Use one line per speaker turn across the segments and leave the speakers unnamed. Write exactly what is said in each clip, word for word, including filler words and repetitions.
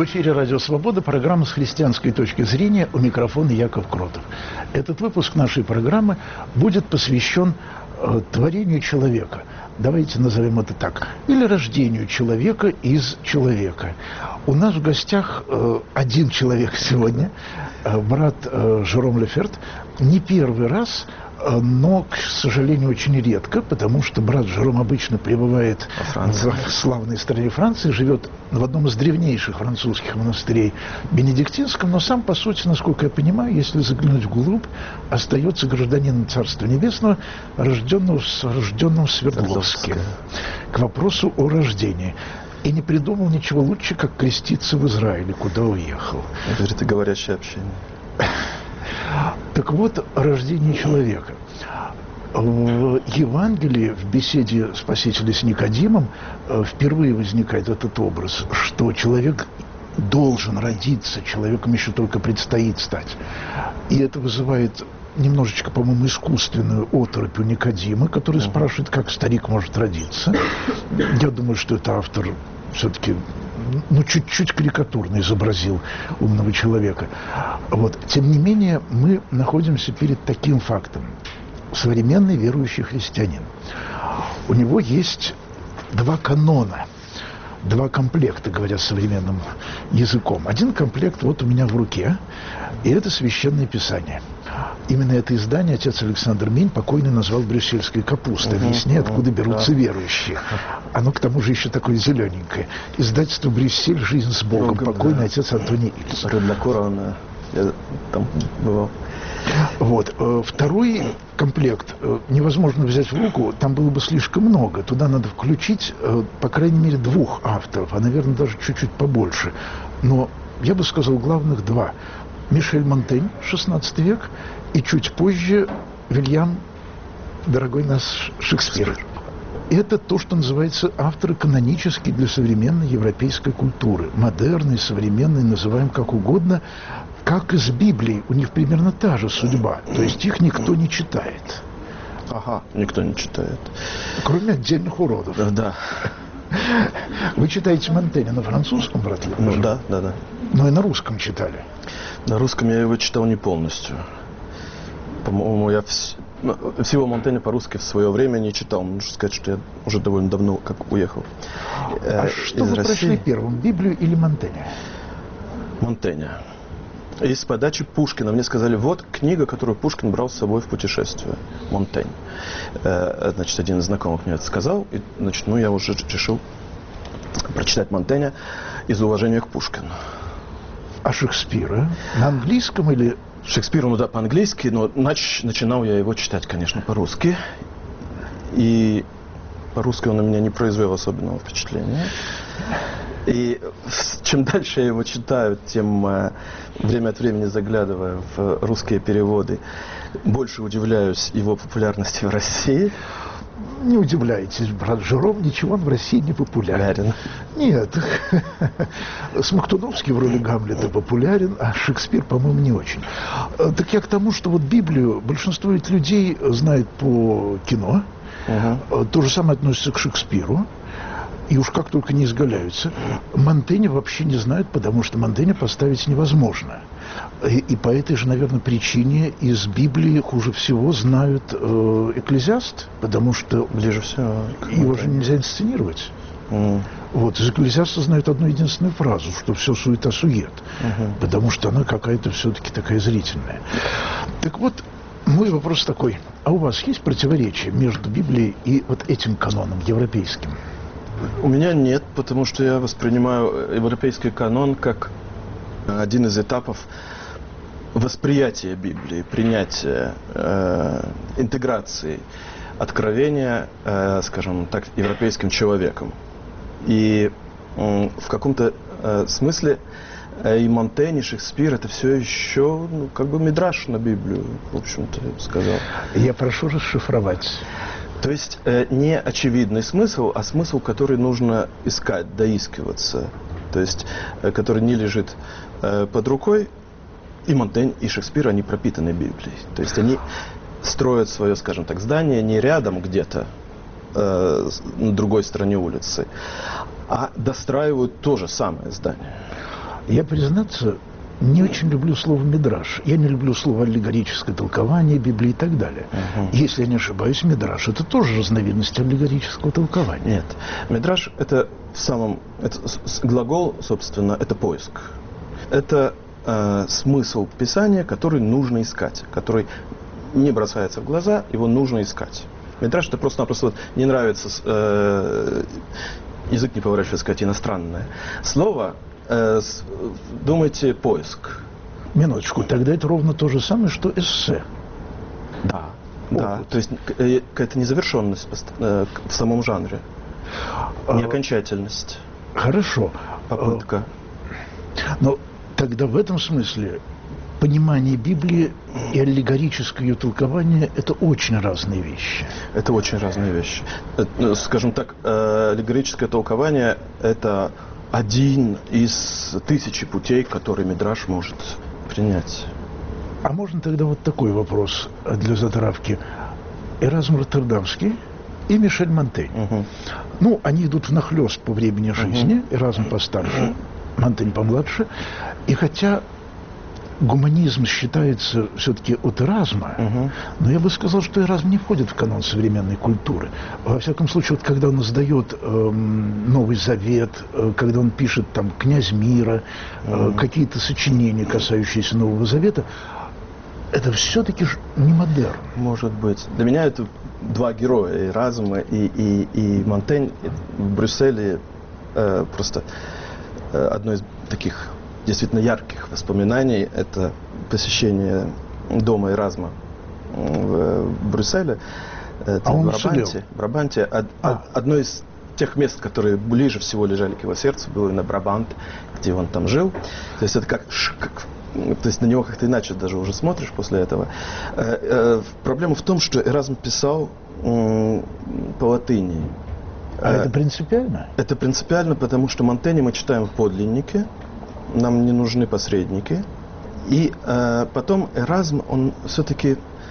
эфире «Радио Свобода», программа «С христианской точки зрения», у микрофона Яков Кротов. Этот выпуск нашей программы будет посвящен э, творению человека. Давайте назовем это так. Или рождению человека из человека. У нас в гостях э, один человек сегодня, э, брат э, Жером Леферт. Не первый раз, э, но, к сожалению, очень редко, потому что брат Жером обычно пребывает в славной стране Франции, живет в одном из древнейших французских монастырей бенедиктинском, но сам, по сути, насколько я понимаю, если заглянуть вглубь, остается гражданином Царства Небесного, рожденного, рожденного в Свердловске. К вопросу о рождении. И не придумал ничего лучше, как креститься в Израиле, куда уехал.
Это говорящее общение.
Так вот, рождение человека. В Евангелии, в беседе Спасителя с Никодимом, впервые возникает этот образ, что человек должен родиться, человеком еще только предстоит стать. И это вызывает немножечко, по-моему, искусственную оторопь у Никодима, который uh-huh. спрашивает, как старик может родиться. Я думаю, что это автор все-таки ну, чуть-чуть карикатурно изобразил умного человека. Вот. Тем не менее, мы находимся перед таким фактом. Современный верующий христианин. У него есть два канона, два комплекта, говоря современным языком. Один комплект вот у меня в руке, и это Священное Писание. Именно это издание отец Александр Мень покойный назвал брюссельской капустой, объясняя, откуда берутся верующие. Оно, к тому же, еще такое зелененькое. Издательство «Брюссель. Жизнь с Богом», Богом покойный да. отец Антоний Ильс.
Для Корана. Я там бывал.
Вот. Второй комплект невозможно взять в руку, там было бы слишком много. Туда надо включить, по крайней мере, двух авторов, а, наверное, даже чуть-чуть побольше. Но я бы сказал, главных два. Мишель Монтень, шестнадцатый век, и чуть позже Вильям, дорогой наш Шекспир. Это то, что называется авторы канонические для современной европейской культуры. Модерной, современной, называем как угодно. Как и с Библией, у них примерно та же судьба. То есть их никто не читает.
Ага, никто не читает.
Кроме отдельных уродов.
Да, да.
Вы читаете Монтэня на французском, брат?
Ну да, да, да.
Но и на русском читали.
На русском я его читал не полностью. По-моему, я вс... всего Монтэня по-русски в свое время не читал. Можно сказать, что я уже довольно давно как уехал.
А
э,
что вы России. Прочли первым, Библию или Монтэня?
Монтэня. Из подачи Пушкина мне сказали, вот книга, которую Пушкин брал с собой в путешествие. Монтень. Э, значит, один из знакомых мне это сказал. И, значит, ну, я уже решил прочитать Монтэня из уважения к Пушкину.
А Шекспира? На английском или...
Шекспира, ну да, по-английски, но нач... начинал я его читать, конечно, по-русски. И по-русски он на меня не произвел особенного впечатления. И чем дальше я его читаю, тем э, время от времени заглядывая в русские переводы, больше удивляюсь его популярности в России.
Не удивляйтесь, брат Жером, ничего он в России не популярен. Нет. Смоктуновский в роли Гамлета популярен, а Шекспир, по-моему, не очень. Так я к тому, что вот Библию большинство ведь людей знает по кино. Угу. То же самое относится к Шекспиру. И уж как только не изгаляются. Монтэня вообще не знают, потому что Монтэня поставить невозможно. И, и по этой же, наверное, причине из Библии хуже всего знают э, Экклезиаст, потому что
ближе всего
его же нельзя инсценировать.
Mm.
Вот, из Экклезиаста знают одну единственную фразу, что все суета-сует, uh-huh. потому что она какая-то все-таки такая зрительная. Так вот, мой вопрос такой. А у вас есть противоречие между Библией и вот этим каноном европейским?
У меня нет, потому что я воспринимаю европейский канон как один из этапов восприятия Библии, принятия, э, интеграции, откровения, э, скажем так, европейским человеком. И э, в каком-то э, смысле э, и Монтень, и Шекспир — это все еще ну, как бы мидраш на Библию, в общем-то, я бы сказал.
Я прошу расшифровать.
То есть э, не очевидный смысл, а смысл, который нужно искать, доискиваться. То есть, э, который не лежит э, под рукой. И Монтень, и Шекспир, они пропитаны Библией. То есть они строят свое, скажем так, здание не рядом где-то, э, на другой стороне улицы, а достраивают то же самое здание.
Я, признаться, не очень люблю слово «мидраш». Я не люблю слово «аллегорическое толкование Библии» и так далее. Uh-huh. Если я не ошибаюсь, мидраш – это тоже разновидность аллегорического толкования.
Нет. Мидраш – это в самом… Это, глагол, собственно, это поиск. Это э, смысл Писания, который нужно искать, который не бросается в глаза, его нужно искать. Мидраш – это просто-напросто вот, не нравится… Э, язык не поворачивается сказать иностранное слово. Думайте, поиск.
Минуточку, тогда это ровно то же самое, что эссе.
Да, Опыт. да. То есть какая-то незавершенность в самом жанре, неокончательность.
Хорошо.
Попытка.
Но тогда в этом смысле понимание Библии и аллегорическое ее толкование – это очень разные вещи.
Это очень разные вещи. Скажем так, аллегорическое толкование – это один из тысячи путей, которые мидраш может принять.
А можно тогда вот такой вопрос для затравки. Эразм Роттердамский и Мишель Монтень. Угу. Ну, они идут внахлёст по времени жизни. Угу. Эразм постарше, угу. Монтень помладше. И хотя гуманизм считается все-таки от Эразма, угу. но я бы сказал, что Эразм не входит в канон современной культуры. Во всяком случае, вот когда он издает э, Новый Завет, э, когда он пишет там «Князь мира», э, угу. какие-то сочинения, касающиеся Нового Завета, это все-таки не модерн.
Может быть. Для меня это два героя, Эразм и, и, и Монтень. В Брюсселе э, просто э, одно из таких действительно ярких воспоминаний – это посещение дома Эразма в Брюсселе. Это
а
в
он
Брабанте. Брабанте. Од, а. Одно из тех мест, которые ближе всего лежали к его сердцу, было на Брабант, где он там жил. То есть это как, как то есть на него как-то иначе даже уже смотришь после этого. Э, э, проблема в том, что Эразм писал э, по латыни.
А э, это принципиально?
Это принципиально, потому что Монтэня мы читаем в подлиннике. Нам не нужны посредники. И э, потом Эразм, он все-таки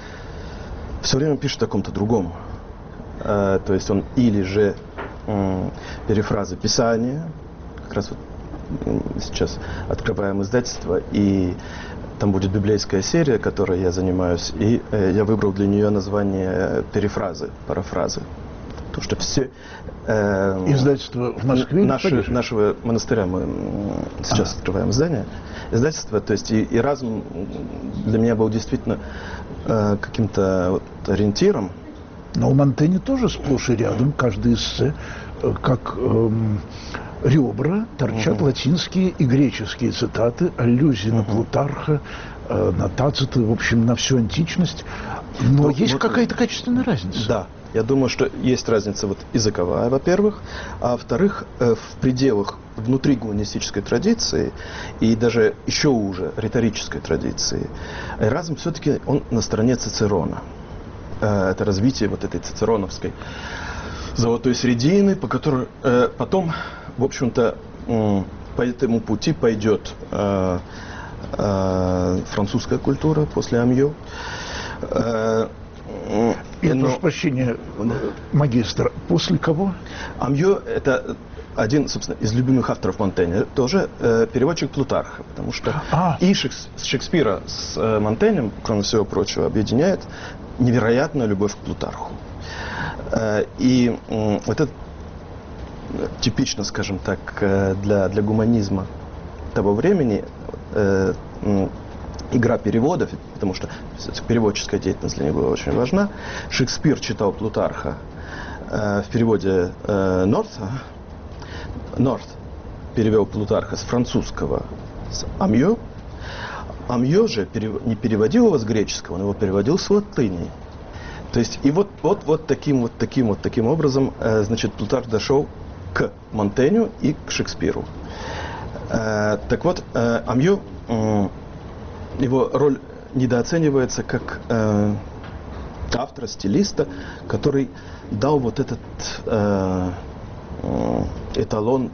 все время пишет о ком-то другом. Э, то есть он или же э, перефразы Писания, как раз вот э, сейчас открываем издательство, и там будет библейская серия, которой я занимаюсь, и э, я выбрал для нее название перефразы, парафразы. Потому что все… Э,
Издательство в Москве?
Наши, нашего монастыря мы сейчас а. открываем здание. Издательство, то есть и, и Эразм для меня был действительно э, каким-то вот ориентиром.
Но у Монтэня тоже сплошь и рядом, каждый эссе, как эм, ребра, торчат угу. латинские и греческие цитаты, аллюзии угу. на Плутарха, э, на Тацита, в общем, на всю античность. Но ну, есть вот, какая-то качественная разница.
Да. Я думаю, что есть разница вот языковая, во-первых, а во-вторых, э, в пределах внутри гуманистической традиции и даже еще уже риторической традиции, Эразм все-таки он на стороне Цицерона. Э, это развитие вот этой цицероновской золотой середины, по которой э, потом, в общем-то, э, по этому пути пойдет э, э, французская культура после Амьо. Э,
Я Но... прошу прощения, магистр, после кого?
Амьо – это один, собственно, из любимых авторов Монтэня, тоже э, переводчик Плутарха, потому что а. и Шекс... Шекспира с э, Монтенем, кроме всего прочего, объединяет невероятная любовь к Плутарху. Э, и э, вот это типично, скажем так, э, для, для гуманизма того времени, э, э, игра переводов, потому что переводческая деятельность для него была очень важна. Шекспир читал Плутарха э, в переводе э, Норта. Норт перевел Плутарха с французского с Амьо. Амьо же перев... не переводил его с греческого, он его переводил с латыни. То есть и вот, вот, вот таким вот таким вот таким образом, э, значит, Плутарх дошел к Монтеню и к Шекспиру. Э, так вот, э, Амьо э, его роль недооценивается как э, автора, стилиста, который дал вот этот э, э, эталон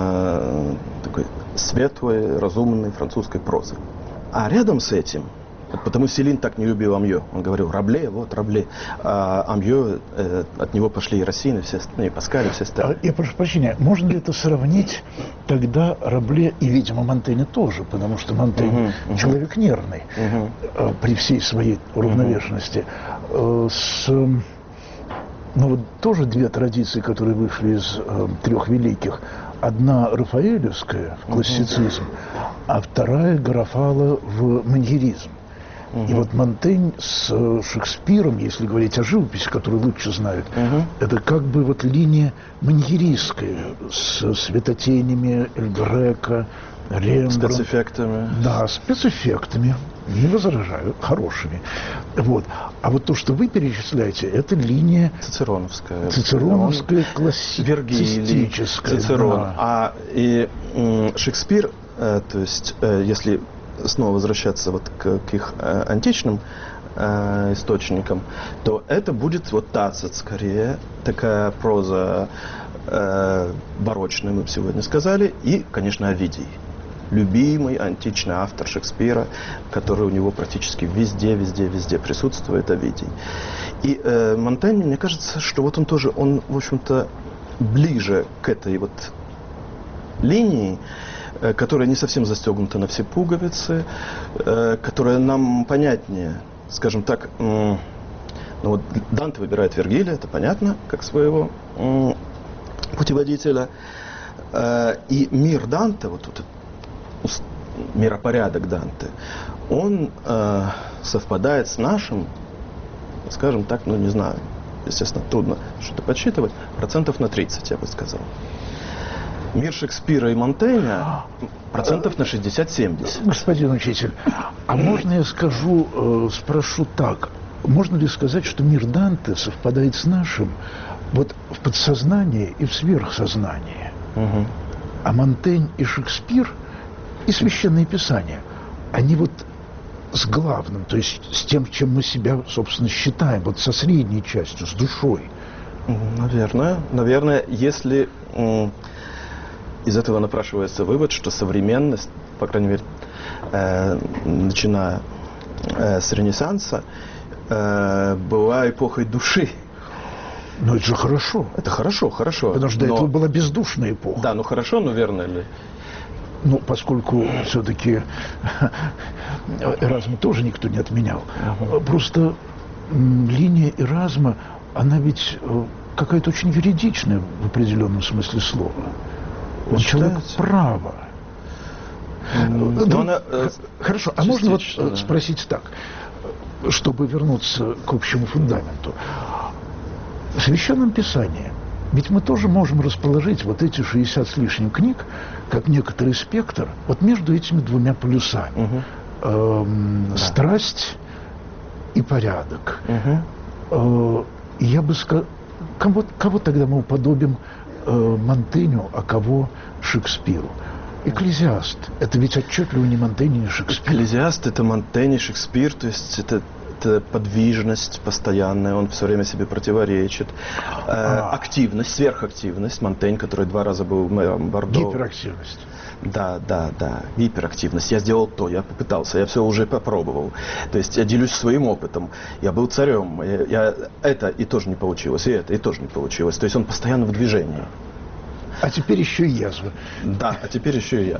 э, такой светлой, разумной французской прозы. А рядом с этим Потому Селин так не любил Амьё. Он говорил, Рабле, вот Рабле. А Амьё, э, от него пошли и Рассин, и все остальные, и Паскаль, и все остальные.
Я прошу прощения, можно ли это сравнить тогда Рабле и, видимо, Монтэня тоже, потому что Монтень
Мгм, мгм.
человек нервный
Мгм.
э, при всей своей уравновешенности. Э, с, э, ну вот тоже две традиции, которые вышли из э, трех великих. Одна рафаэлевская в классицизм, а вторая Гарофало в маньеризм. И вот Монтень с э, Шекспиром, если говорить о живописи, которую лучше знают,
Мгм.
это как бы вот линия маньеристская с светотенями Эль Греко, Рембрандт.
Спецэффектами.
Да, спецэффектами, не возражаю, хорошими. Вот. А вот то, что вы перечисляете, это линия
Цицероновская.
цицероновская,
Вергилий,
классицистическая.
Цицерон.
Да.
А и м, Шекспир, э, то есть, э, если снова возвращаться вот к, к их э, античным э, источникам, то это будет вот Тацит скорее, такая проза э, барочная, мы бы сегодня сказали, и, конечно, Овидий. Любимый античный автор Шекспира, который у него практически везде, везде, везде присутствует, Овидий. И э, Монтень, мне кажется, что вот он тоже, он, в общем-то, ближе к этой вот линии, э, которая не совсем застегнута на все пуговицы, э, которая нам понятнее, скажем так, м, ну вот Данте выбирает Вергилия, это понятно, как своего м, путеводителя, э, и мир Данте, вот этот ус- миропорядок Данте, он э, совпадает с нашим, скажем так, ну не знаю, естественно, трудно что-то подсчитывать, процентов на тридцать, я бы сказал. Мир Шекспира и Монтэня процентов на шестьдесят-семьдесят.
Господин учитель, а можно я скажу, э, спрошу так, можно ли сказать, что мир Данте совпадает с нашим вот в подсознании и в сверхсознании?
Мгм.
А Монтень и Шекспир и Священное Писание, они вот с главным, то есть с тем, чем мы себя, собственно, считаем, вот со средней частью, с душой.
Наверное, наверное, если м, из этого напрашивается вывод, что современность, по крайней мере, э, начиная э, с Ренессанса, э, была эпохой души.
Но это же хорошо,
Это хорошо, хорошо.
потому что до
но-
этого была бездушная эпоха.
Да, ну хорошо, но верно ли?
Ну, поскольку все-таки Эразма тоже никто не отменял. Просто м, линия Эразма, она ведь э, какая-то очень юридичная в определенном смысле слова. Он человек
Считается?
права.
М,
Ну,
но она, э,
Хорошо, а можно вот
частично,
э,
да.
спросить так, чтобы вернуться к общему фундаменту. В Священном Писании ведь мы тоже можем расположить вот эти шестьдесят с лишним книг, как некоторый спектр, вот между этими двумя полюсами.
Мгм.
Эм,
Да.
Страсть и порядок.
Мгм.
Э, и я бы сказал, кого, кого тогда мы уподобим э, Монтеню, а кого Шекспиру? Экклезиаст. Это ведь отчетливо не Монтень, не Шекспир.
Экклезиаст — это Монтень и Шекспир, то есть это, это подвижность постоянная, он все время себе противоречит. Э,
А.
Активность, сверхактивность. Монтень, который два раза был мэром Бордо.
Гиперактивность.
Да, да, да, гиперактивность. Я сделал то, я попытался, я все уже попробовал. То есть я делюсь своим опытом. Я был царем, я, я- это и тоже не получилось, и это и тоже не получилось. То есть он постоянно в движении.
А теперь еще и язва.
Да, а теперь еще и я.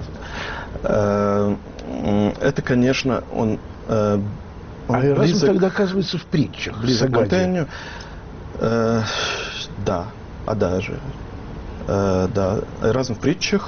Э, м, Это, конечно, он, э, он
А Эразм
близок,
тогда оказывается в притчах.
близок к
Сагаде.
Монтенью. Э, Да, а даже. Э, Да, Эразм в притчах,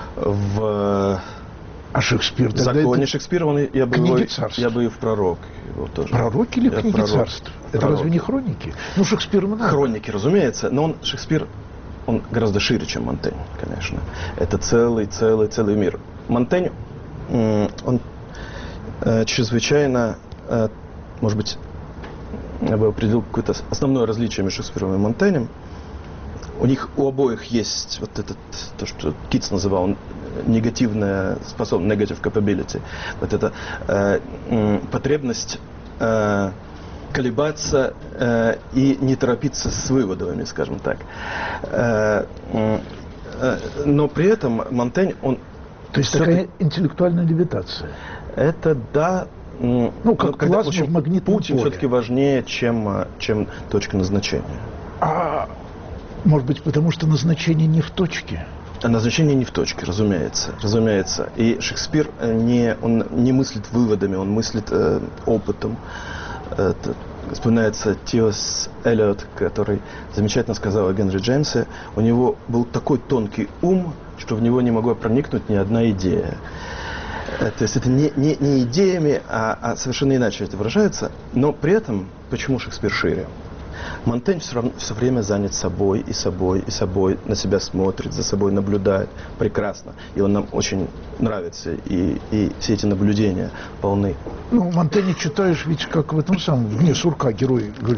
в
А Шекспир тогда
законе
это
Шекспира, он, я, бы
книги
его,
царств.
я бы и в пророк его тоже.
пророки или
Я
книги
пророк.
царств? Это
Пророк.
разве не хроники? Ну, Шекспир много.
Хроники, разумеется, но он, Шекспир, он гораздо шире, чем Монтень, конечно. Это целый, целый, целый мир. Монтень, м, он э, чрезвычайно, э, может быть, я бы определил какое-то основное различие между Шекспиром и Монтенем. У них у обоих есть вот этот, то, что Китс называл негативная способность, negative capability. Вот эта э, м, потребность э, колебаться э, и не торопиться с выводами, скажем так. Э, м, э, но при этом Монтень, он
То есть
всё-таки-
такая интеллектуальная левитация.
это да,
Ну, как
когда
плазма в магнитном
Путин
поле.
все-таки важнее, чем, чем точка назначения.
А может быть, потому что назначение не в точке?
А назначение не в точке, разумеется, разумеется. И Шекспир не, он не мыслит выводами, он мыслит э, опытом. Это, вспоминается Тиос Эллиот, который замечательно сказал о Генри Джеймсе. У него был такой тонкий ум, что в него не могла проникнуть ни одна идея. То есть это не, не, не идеями, а, а совершенно иначе это выражается. Но при этом, почему Шекспир шире? Монтень все, равно, все время занят собой и собой и собой, на себя смотрит, за собой наблюдает прекрасно. И он нам очень нравится, и, и все эти наблюдения полны.
Ну, Монтэня читаешь ведь как в этом самом, в «Дне сурка» герой говорит,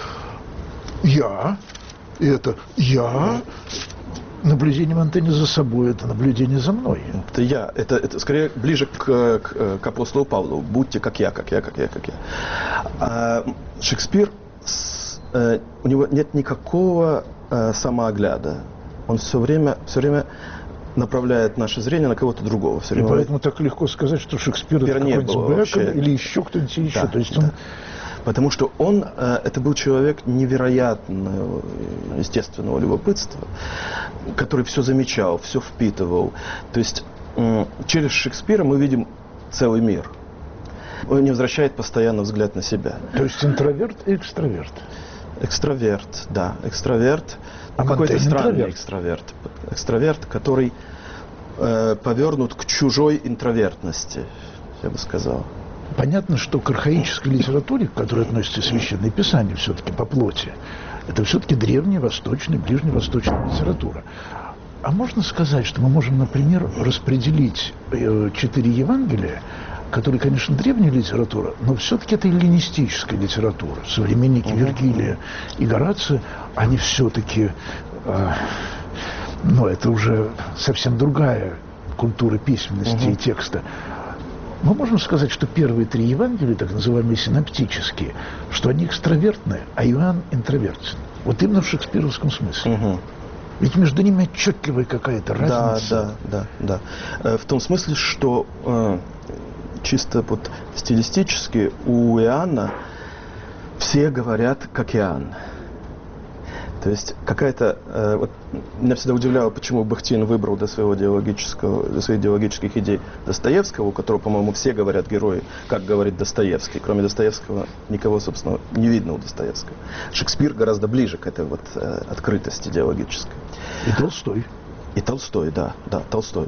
я, и это я, наблюдение Монтэня за собой, это наблюдение за мной.
Это я, это, это скорее ближе к, к, к апостолу Павлу, будьте как я, как я, как я, как я. А Шекспир, у него нет никакого э, самоогляда. Он все время, все время направляет наше зрение на кого-то другого. Все время...
И поэтому так легко сказать, что Шекспир это какой-нибудь Бэкон или еще кто-нибудь еще.
Да,
То есть
да.
он...
Потому что он, э, это был человек невероятного, естественного любопытства, который все замечал, все впитывал. То есть э, через Шекспира мы видим целый мир. Он не возвращает постоянно взгляд на себя.
То есть интроверт и экстраверт.
Экстраверт, да, экстраверт.
А
какой-то странный
интроверт.
экстраверт. Экстраверт, который э, повернут к чужой интровертности, я бы сказал.
Понятно, что к архаической литературе, к которой относится Священное Писание, все-таки по плоти, это все-таки древняя, восточная, ближневосточная литература. А можно сказать, что мы можем, например, распределить э, четыре Евангелия, которые, конечно, древняя литература, но все-таки это эллинистическая литература. Современники uh-huh. Вергилия и Горация, они все-таки, э, ну, это уже совсем другая культура письменности uh-huh. и текста. Мы можем сказать, что первые три Евангелия, так называемые синоптические, что они экстравертные, а Иоанн интровертен. Вот именно в шекспировском смысле. Uh-huh. Ведь между ними отчетливая какая-то разница.
Да, да, да. В том смысле, что э, чисто вот стилистически у Иоанна все говорят как Иоанн. То есть какая-то... Э, вот, меня всегда удивляло, почему Бахтин выбрал для, своего идеологического, для своих идеологических идей Достоевского, у которого, по-моему, все говорят герои, как говорит Достоевский. Кроме Достоевского никого, собственно, не видно у Достоевского. Шекспир гораздо ближе к этой вот э, открытости идеологической.
И Толстой.
И Толстой, да, да, Толстой.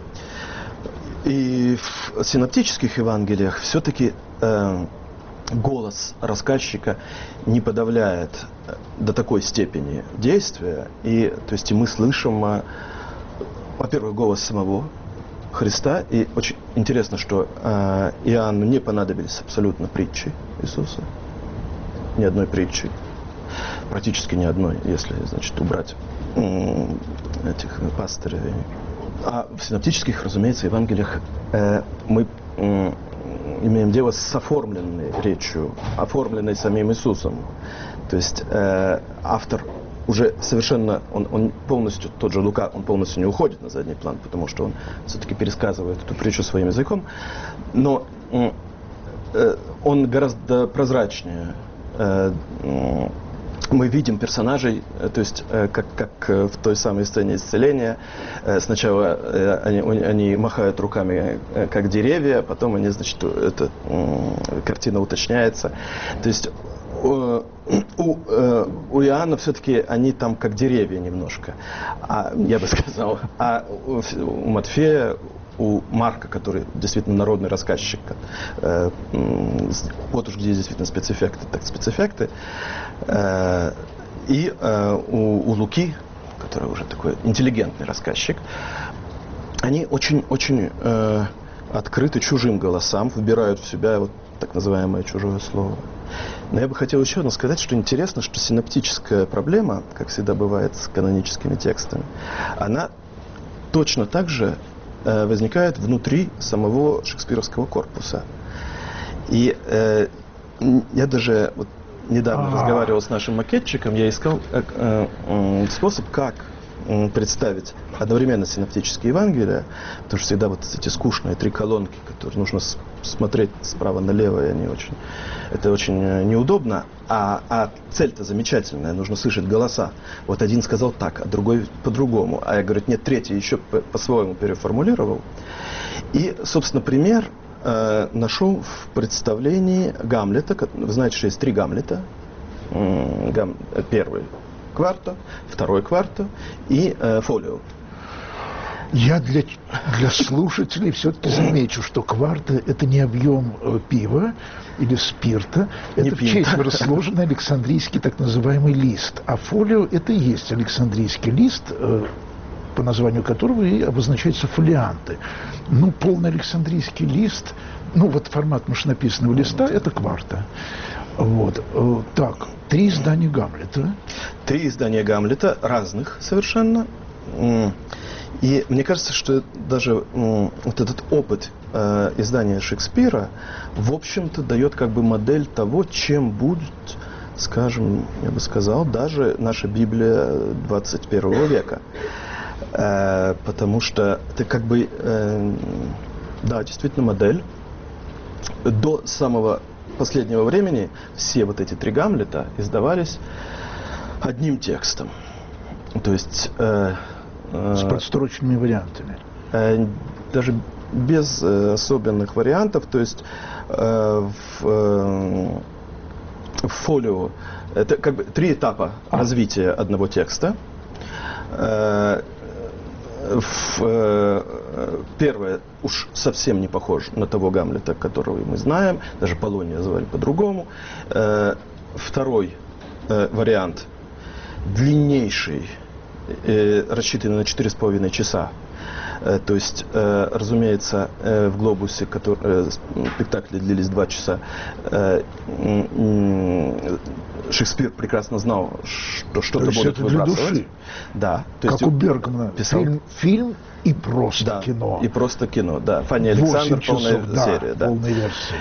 И в синоптических Евангелиях все-таки э, голос рассказчика не подавляет до такой степени действия. И, то есть, и мы слышим, э, во-первых, голос самого Христа. И очень интересно, что э, Иоанну не понадобились абсолютно притчи Иисуса. Ни одной притчи. Практически ни одной, если, значит, убрать э, этих пастырей. А в синоптических, разумеется, Евангелиях э, мы э, имеем дело с оформленной речью, оформленной самим Иисусом. То есть э, автор уже совершенно, он, он полностью, тот же Лука, он полностью не уходит на задний план, потому что он все-таки пересказывает эту притчу своим языком, но э, э, он гораздо прозрачнее. Э, э, Мы видим персонажей, то есть как, как в той самой сцене исцеления. Сначала они, они махают руками, как деревья, потом они, значит, эта картина уточняется. То есть у, у, у Иоанна все-таки они там как деревья немножко, а, я бы сказал. А у, у Матфея, у Марка, который действительно народный рассказчик, э, вот уж где действительно спецэффекты, так спецэффекты, э, и э, у, у Луки, который уже такой интеллигентный рассказчик, они очень-очень э, открыты чужим голосам, вбирают в себя вот так называемое чужое слово. Но я бы хотел еще одно сказать, что интересно, что синоптическая проблема, как всегда бывает с каноническими текстами, она точно так же возникает внутри самого шекспировского корпуса. И э, я даже вот недавно А-а-а. разговаривал с нашим макетчиком, я искал э, э, способ, как представить одновременно синоптические Евангелия, потому что всегда вот эти скучные три колонки, которые нужно смотреть справа налево, и они очень, это очень неудобно, а, а цель-то замечательная, нужно слышать голоса. Вот один сказал так, а другой по-другому, а я говорю, нет, третий еще по-своему переформулировал. И, собственно, пример э, нашел в представлении Гамлета. Вы знаете, что есть три Гамлета. Гам, первый кварто, второй кварто и э, фолио.
Я для, для слушателей все-таки замечу, что кварто – это не объем э, пива или спирта, не это в четверо сложенный Александрийский так называемый лист. А фолио – это и есть Александрийский лист, э, по названию которого и обозначаются фолианты. Ну, полный Александрийский лист, ну, вот формат машинописного листа – это кварто. Вот. Э, так, три издания Гамлета.
Три издания Гамлета, разных совершенно. И мне кажется, что даже вот этот опыт э, издания Шекспира, в общем-то, дает как бы модель того, чем будет, скажем, я бы сказал, даже наша Библия двадцать первого века. Э, потому что это как бы, э, да, действительно модель. До самого последнего времени все вот эти три Гамлета издавались одним текстом. То есть... Э,
С подстрочными вариантами.
Даже без э, особенных вариантов. То есть э, в, э, в фолио это как бы три этапа а. развития одного текста. Э, в, э, первое уж совсем не похож на того Гамлета, которого мы знаем. Даже Полония звали по-другому. Э, второй э, вариант длиннейший, рассчитаны на четыре с половиной часа. То есть, разумеется, в «Глобусе», который, спектакли длились два часа, Шекспир прекрасно знал, что что-то будет выбрасывать. Души. Да. То
как
есть,
у Бергмана.
Писал...
Фильм, фильм и просто
да,
кино.
И просто кино, да. Фанни Александр,
часов,
полная
да,
серия. Да.
Полная версия.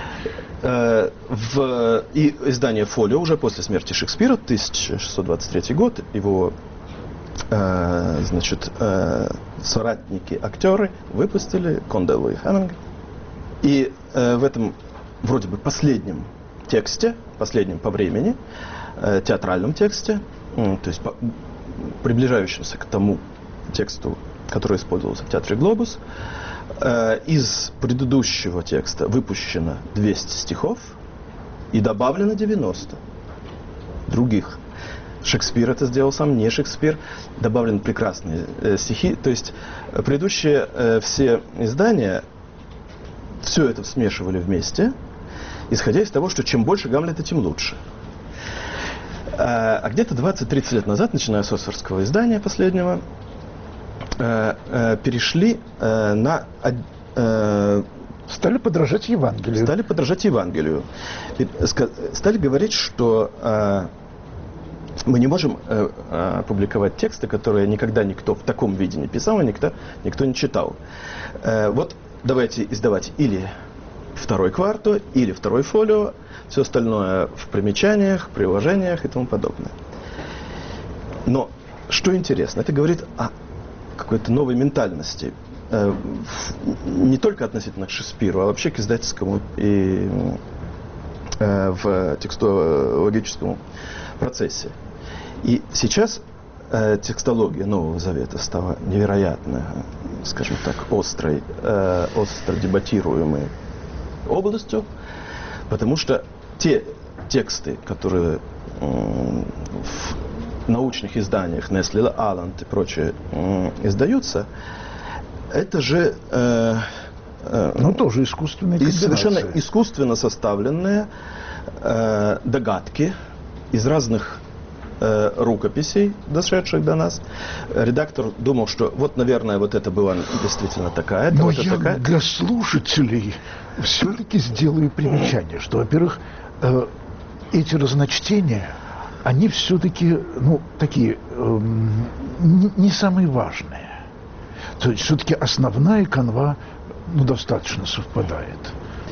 В, и издание «Фолио» уже после смерти Шекспира, тысяча шестьсот двадцать третий год, его значит, соратники, актеры выпустили Конделло и Хеминг. И в этом вроде бы последнем тексте, последнем по времени, театральном тексте, то есть приближающемся к тому тексту, который использовался в театре «Глобус», из предыдущего текста выпущено двести стихов и добавлено девяносто других. Шекспир это сделал сам, не Шекспир. Добавлены прекрасные э, стихи. То есть предыдущие э, все издания все это смешивали вместе, исходя из того, что чем больше Гамлета, тем лучше. А, а где-то двадцать-тридцать лет назад, начиная с Оксфордского издания последнего, э, э, перешли э, на... Э,
стали подражать Евангелию.
Стали подражать Евангелию. И, ска- стали говорить, что... Э, мы не можем э, э, публиковать тексты, которые никогда никто в таком виде не писал, и никто, никто не читал. Э, вот давайте издавать или второй кварто, или второй фолио, все остальное в примечаниях, приложениях и тому подобное. Но что интересно, это говорит о какой-то новой ментальности, э, в, не только относительно к Шекспиру, а вообще к издательскому и э, в текстологическому процессе. И сейчас э, текстология Нового Завета стала невероятно, скажем так, острой, э, остро дебатируемой областью, потому что те тексты, которые э, в научных изданиях Несли, Алланд и прочее э, издаются, это же э, э,
ну, тоже искусственные
и совершенно искусственно составленные э, догадки из разных э, рукописей, дошедших до нас. Редактор думал, что вот, наверное, вот это была действительно такая.
Но
вот
я
такая.
Для слушателей все-таки сделаю примечание, что, во-первых, э, эти разночтения, они все-таки, ну, такие, э, не самые важные. То есть все-таки основная канва, ну, достаточно совпадает.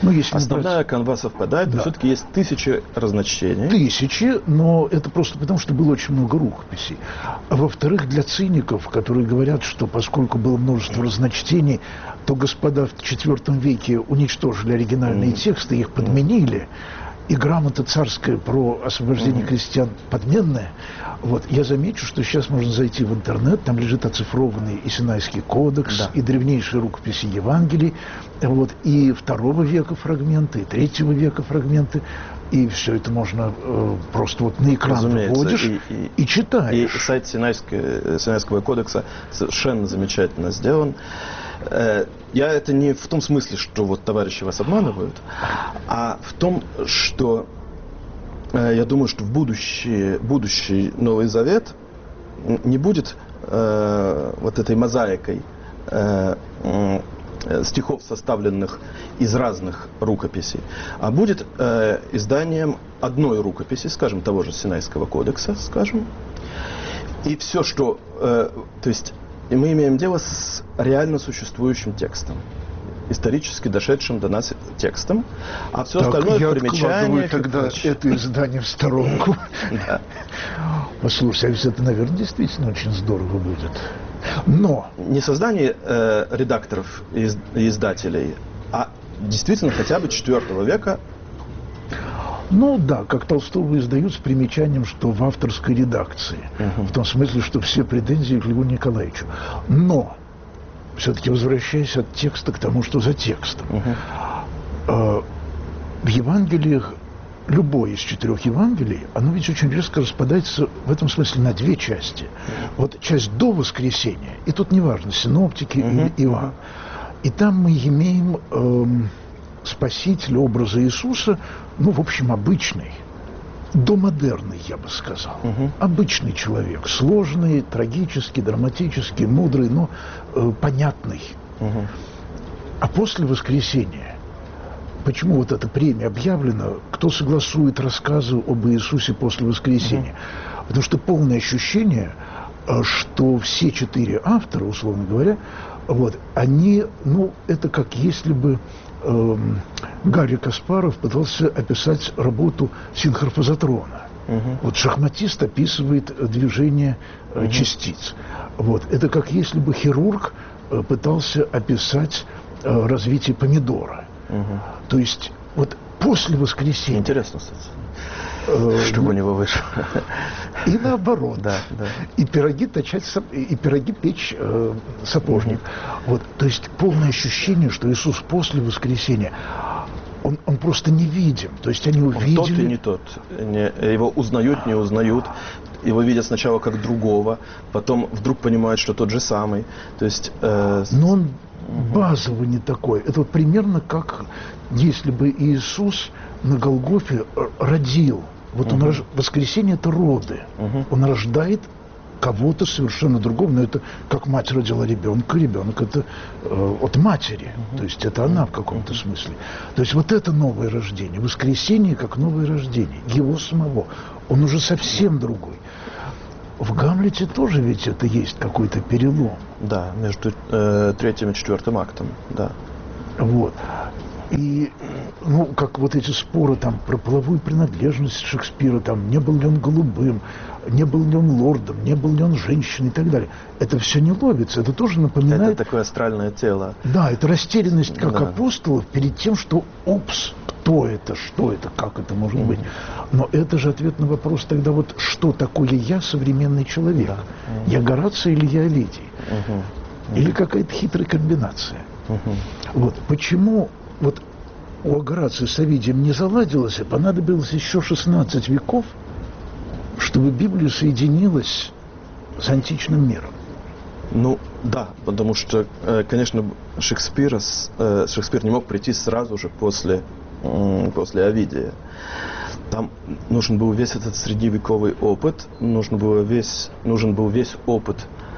Ну, если
основная
брать...
канва совпадает,
да.
но все-таки есть тысячи разночтений.
Тысячи, но это просто потому, что было очень много рукописей. А во-вторых, для циников, которые говорят, что поскольку было множество разночтений, то господа в четвертом веке уничтожили оригинальные mm. тексты, их подменили, и грамота царская про освобождение mm. крестьян подменная. Вот. Я замечу, что сейчас можно зайти в интернет, там лежит оцифрованный и Синайский кодекс, да. и древнейшие рукописи Евангелий, вот, и второго века фрагменты, и третьего века фрагменты, и все это можно э, просто вот на экран выводишь и, и, и читаешь.
И сайт Синайского, Синайского кодекса совершенно замечательно сделан. Я это не в том смысле, что вот товарищи вас обманывают, а в том, что я думаю, что в будущее, будущий Новый Завет не будет э, вот этой мозаикой э, э, стихов, составленных из разных рукописей, а будет э, изданием одной рукописи, скажем, того же Синайского кодекса, скажем, и все, что, э, то есть мы имеем дело с реально существующим текстом, исторически дошедшим до нас текстом, а все так, остальное
я
примечание.
Тогда это издание в сторонку. Послушай, а ведь это, наверное, действительно очень здорово будет. Но
не создание э, редакторов и издателей, а действительно хотя бы четвертого века.
Ну да, как Толстого издают с примечанием, что в авторской редакции. Uh-huh. В том смысле, что все претензии к Льву Николаевичу. Но все-таки возвращаясь от текста к тому, что за текстом. Uh-huh. В Евангелиях, любое из четырех Евангелий, оно ведь очень резко распадается в этом смысле на две части. Uh-huh. Вот часть до воскресения, и тут неважно, синоптики uh-huh. или Иоанн. И там мы имеем эм, Спасителя, образа Иисуса, ну, в общем, обычный, домодерный, я бы сказал. Uh-huh. Обычный человек, сложный, трагический, драматический, мудрый, но э, понятный. Uh-huh. А после воскресения, почему вот эта премия объявлена, кто согласует рассказы об Иисусе после воскресения? Uh-huh. Потому что полное ощущение, что все четыре автора, условно говоря, вот, они, ну, это как если бы э, Гарри Каспаров пытался описать работу синхрофазотрона. Uh-huh. Вот шахматист описывает движение э, uh-huh. частиц. Вот, это как если бы хирург э, пытался описать э, развитие помидора. Uh-huh. То есть, вот после воскресения...
Интересно, кстати. Чтобы у него вышло.
И наоборот.
Да, да.
И пироги точать, и пироги печь э, сапожник. Mm-hmm. Вот, то есть полное ощущение, что Иисус после воскресения, он, он просто невидим. То есть они увидели...
Он тот и не тот. Не, его узнают, не узнают. Его видят сначала как другого, потом вдруг понимают, что тот же самый. То есть... Э...
Но он базово не такой. Это вот примерно как если бы Иисус на Голгофе родил. Вот uh-huh. он рож... воскресение — это роды. Uh-huh. Он рождает кого-то совершенно другого. Но это как мать родила ребенка, ребенок это э, от матери. Uh-huh. То есть это она в каком-то uh-huh. смысле. То есть вот это новое рождение. Воскресение как новое рождение. Его самого. Он уже совсем другой. В Гамлете тоже ведь это есть какой-то перелом.
Да, между э, третьим и четвертым актом, да.
Вот. И, ну, как вот эти споры там про половую принадлежность Шекспира, там, не был ли он голубым, не был ли он лордом, не был ли он женщиной и так далее. Это все не ловится, это тоже напоминает...
Это такое астральное тело.
Да, это растерянность как
да.
апостолов перед тем, что, упс, кто это, что это, как это может mm-hmm. быть. Но это же ответ на вопрос тогда вот, что такое я, современный человек? Да. Mm-hmm. Я Гораций или я Овидий? Mm-hmm. Mm-hmm. Или какая-то хитрая комбинация? Mm-hmm. Вот, почему... Вот у Горация с Овидием не заладилось, а понадобилось еще шестнадцать веков, чтобы Библия соединилась с античным миром.
Ну, да, потому что, конечно, Шекспира, Шекспир не мог прийти сразу же после, после Овидия. Там нужен был весь этот средневековый опыт, нужен был весь, нужен был весь опыт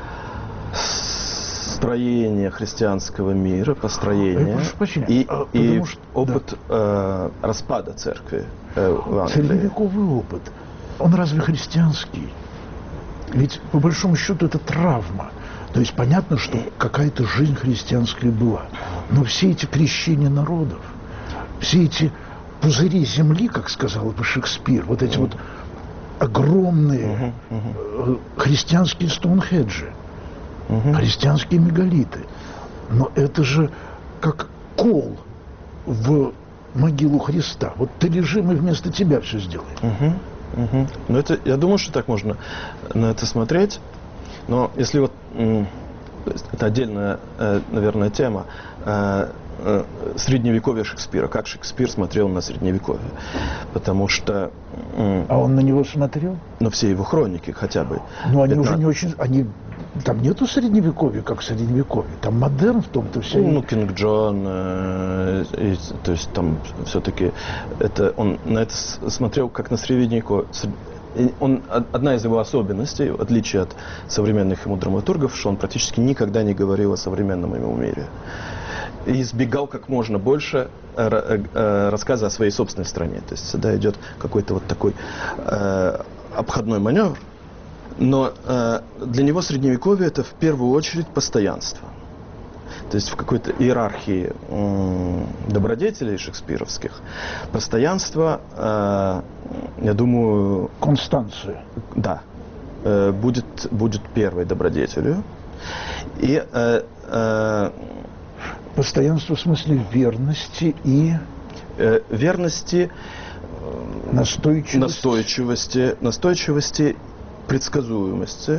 построения христианского мира, построения и,
а,
и
что,
опыт
да.
э, распада церкви э, в Англии.
Средневековый опыт, он разве христианский? Ведь по большому счету это травма. То есть понятно, что какая-то жизнь христианская была. Но все эти крещения народов, все эти пузыри земли, как сказал бы Шекспир, вот эти mm. вот огромные mm-hmm. Mm-hmm. христианские Стоунхеджи, mm-hmm. христианские мегалиты. Но это же как кол в могилу Христа. Вот ты лежи, мы вместо тебя все сделаем.
Mm-hmm. Mm-hmm. Ну это, я думаю, что так можно на это смотреть. Но если вот... Это отдельная, наверное, тема. Средневековье Шекспира. Как Шекспир смотрел на Средневековье. Потому что...
А он на него смотрел?
Ну, все его хроники хотя бы.
Ну, они
Это...
уже не очень... Они... Там нету Средневековья, как Средневековье. Там модерн в том-то все.
Ну, Кинг Джон, э, и, то есть там все-таки это, он на это смотрел как на Средневековье. Он, одна из его особенностей, в отличие от современных ему драматургов, что он практически никогда не говорил о современном ему мире. И избегал как можно больше рассказа о своей собственной стране. То есть всегда идет какой-то вот такой э, обходной маневр. Но э, для него Средневековье — это в первую очередь постоянство. То есть в какой-то иерархии э, добродетелей шекспировских постоянство, э, я думаю...
Констанция.
Да. Э, будет, будет первой добродетелью. И... Э, э,
Постоянство в смысле верности и...
Э, верности...
Э, настойчивости.
Настойчивости. Настойчивости, предсказуемости.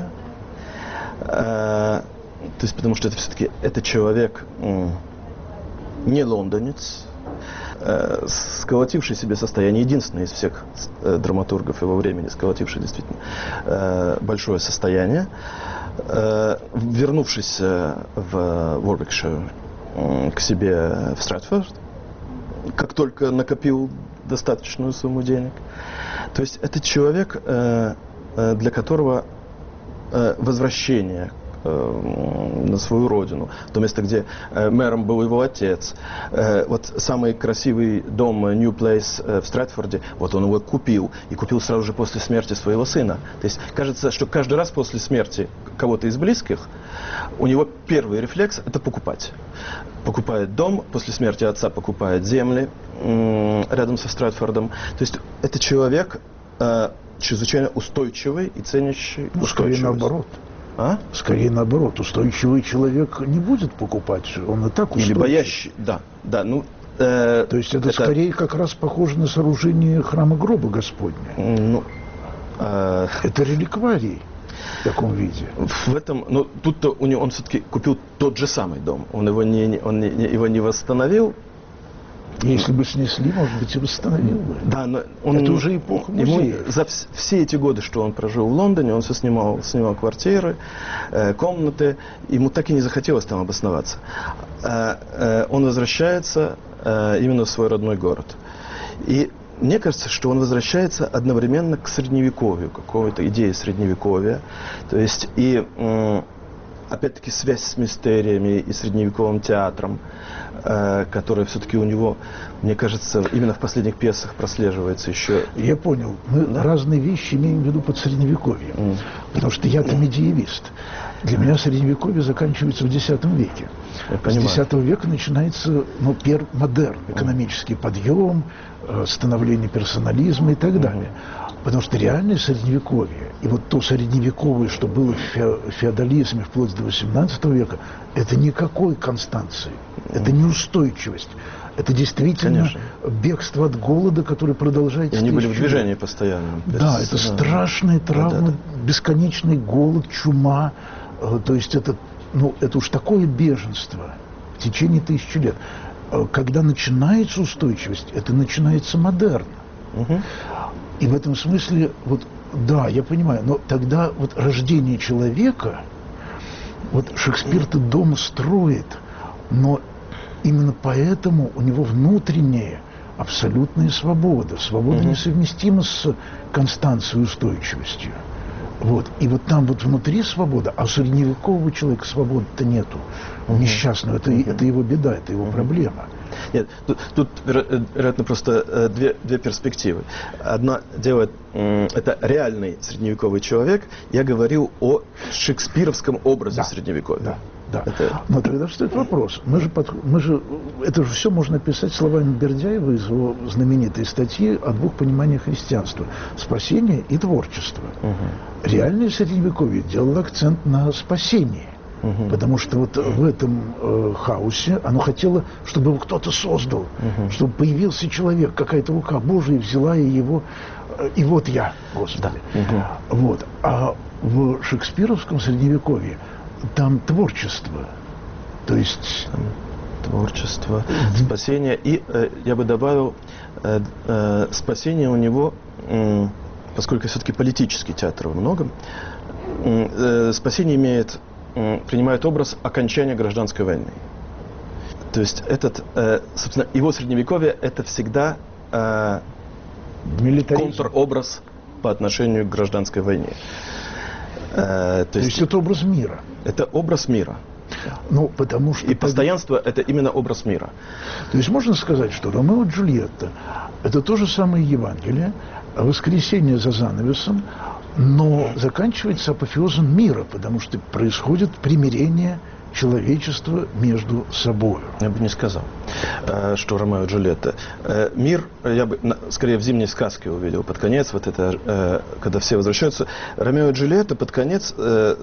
Э, то есть, потому что это все-таки это человек э, не лондонец, э, сколотивший себе состояние, единственный из всех э, драматургов его времени, сколотивший действительно э, большое состояние, э, вернувшийся в Уорвикшир к себе в Стратфорд, как только накопил достаточную сумму денег. То есть это человек, э, э, для которого э, возвращение э, на свою родину, то место, где э, мэром был его отец, э, вот самый красивый дом New Place э, в Стратфорде, вот он его купил, и купил сразу же после смерти своего сына. То есть кажется, что каждый раз после смерти кого-то из близких у него первый рефлекс – это покупать. Покупает дом, после смерти отца покупает земли м- рядом со Стратфордом. То есть это человек э, чрезвычайно устойчивый и ценящий
ну,
устойчивость.
Скорее наоборот.
А?
Скорее наоборот. Устойчивый человек не будет покупать. Он и так устойчивый.
Или боящий. Да, да. Ну, э,
То есть это,
это
скорее как раз похоже на сооружение храма гроба Господня.
Ну, э,
это реликварий. В таком виде.
В этом, ну, тут-то у него, он все-таки купил тот же самый дом. Он его не, он не, его не восстановил.
Если бы снесли, может быть, и восстановил бы.
Да, но он,
это уже эпоха музея.
За вс- все эти годы, что он прожил в Лондоне, он все снимал, снимал квартиры, э, комнаты. Ему так и не захотелось там обосноваться. Э, э, он возвращается э, именно в свой родной город. И мне кажется, что он возвращается одновременно к средневековью, к какой-то идее средневековья. То есть и, опять-таки, связь с мистериями и средневековым театром, э, которая все-таки у него, мне кажется, именно в последних пьесах прослеживается еще.
Я понял. Мы да? разные вещи имеем в виду под средневековьем. Mm. Потому что я-то медиевист. Для меня средневековье заканчивается в десятом веке. С десятого века начинается ну, пер модерн, экономический подъем, становление персонализма и так далее. Потому что реальное средневековье, и вот то средневековое, что было в феодализме вплоть до восемнадцатого века, это никакой констанции, это неустойчивость. Это действительно Конечно. бегство от голода, который продолжается.
И они были в движении постоянно.
Да, это страшные травмы, да, да, да. бесконечный голод, чума. То есть это, ну, это уж такое беженство в течение тысячи лет. Когда начинается устойчивость, это начинается модерн. Угу. И в этом смысле, вот, да, я понимаю, но тогда вот рождение человека, вот Шекспир-то дом строит, но именно поэтому у него внутренняя абсолютная свобода. Свобода угу. несовместима с констанцией и устойчивостью. Вот. И вот там вот внутри свобода, а у средневекового человека свободы-то нету. Uh-huh. Несчастного. Это, uh-huh. это его беда, это его uh-huh. проблема.
Нет, тут, тут вероятно, просто э, две, две перспективы. Одна дело, э, это реальный средневековый человек. Я говорил о шекспировском образе да. средневековья.
Да. Да.
Это...
Но тогда встает вопрос. Мы же, под... мы же... Это же все можно описать словами Бердяева из его знаменитой статьи о двух пониманиях христианства. Спасение и творчество. Угу. Реальное Средневековье делало акцент на спасении. Угу. Потому что вот в этом э, хаосе оно хотело, чтобы его кто-то создал, угу. чтобы появился человек, какая-то рука Божия взяла и его... Э, и вот я, Господи. Да. Угу. Вот. А в шекспировском Средневековье там творчество. То есть...
Там творчество, спасение. И э, я бы добавил, э, э, спасение у него, э, поскольку все-таки политический театр во многом, э, спасение имеет... принимает образ окончания гражданской войны. То есть этот, э, собственно, его средневековье это всегда э, контробраз по отношению к гражданской войне.
Э, то, то есть, есть это образ мира.
Это образ мира.
Ну, потому что...
И постоянство это именно образ мира.
То есть можно сказать, что Ромео и Джульетта это то же самое Евангелие, воскресение за занавесом, но заканчивается апофеозом мира, потому что происходит примирение человечества между собой.
Я бы не сказал, что Ромео и Джульетта. Мир, я бы скорее в «Зимней сказке» увидел под конец, вот это, когда все возвращаются. Ромео и Джульетта под конец